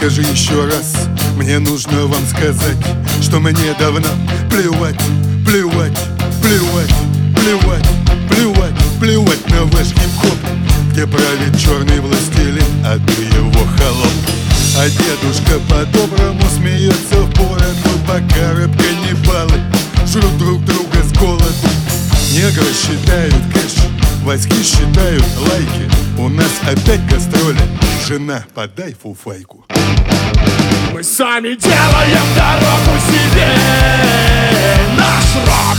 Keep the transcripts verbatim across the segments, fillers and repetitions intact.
скажи еще раз. Мне нужно вам сказать, что мне давно плевать, плевать, плевать, плевать, плевать, плевать на ваш хип-хоп, где правит черный властелин, а ты его холоп. А дедушка по-доброму смеется в бороду, пока рэп-каннибалы жрут друг друга с голоду. Негры считают кэш, васьки считают лайки. У нас опять гастроли, жена, подай фуфайку. Мы сами делаем дорогу себе, наш рок.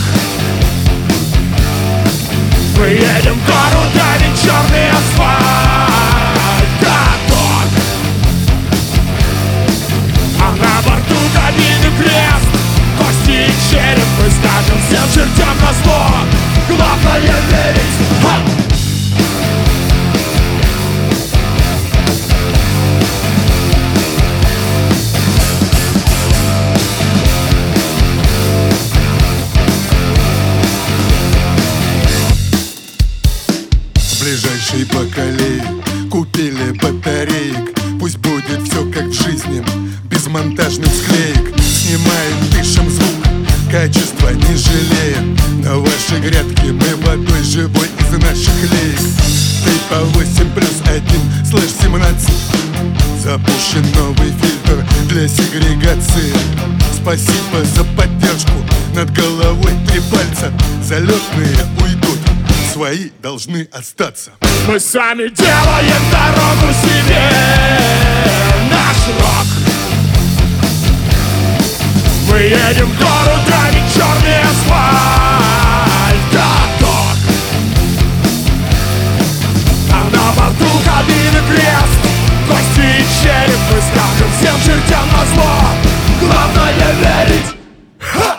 Мы едем в гору, давит черный асфальт, каток. А на борту кабины крест, кости и череп. Мы скажем всем чертям назло, главное верить. Ха! Ближайшие поколения купили батареек. Пусть будет все как в жизни, без монтажных склеек. Снимаем, пишем звук, качество не жалеем. На ваши грядки мы водой живой из наших леек. три по восемь плюс один слэш семнадцать. Запущен новый фильтр для сегрегации. Спасибо за поддержку, над головой три пальца. Залетные уйдут, свои должны остаться. Мы сами делаем дорогу себе, наш рок. Мы едем в гору, давит черный асфальт, каток. А на борту кабины крест, кости и череп. Мы скажем всем чертям назло, главное верить. Ха!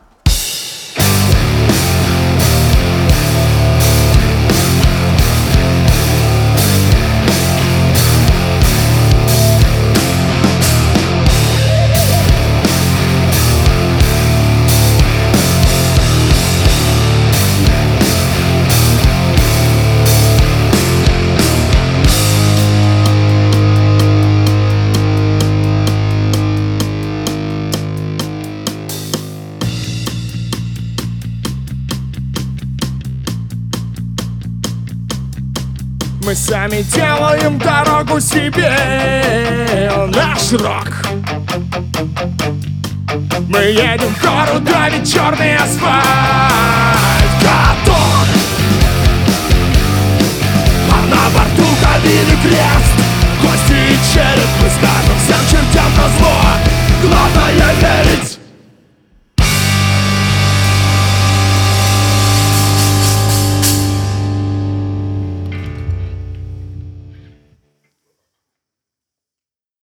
Мы сами делаем дорогу себе, наш рок. Мы едем в гору, давит черный асфальт, каток. А на борту кабины крест, кости и череп. Мы скажем всем чертям назло,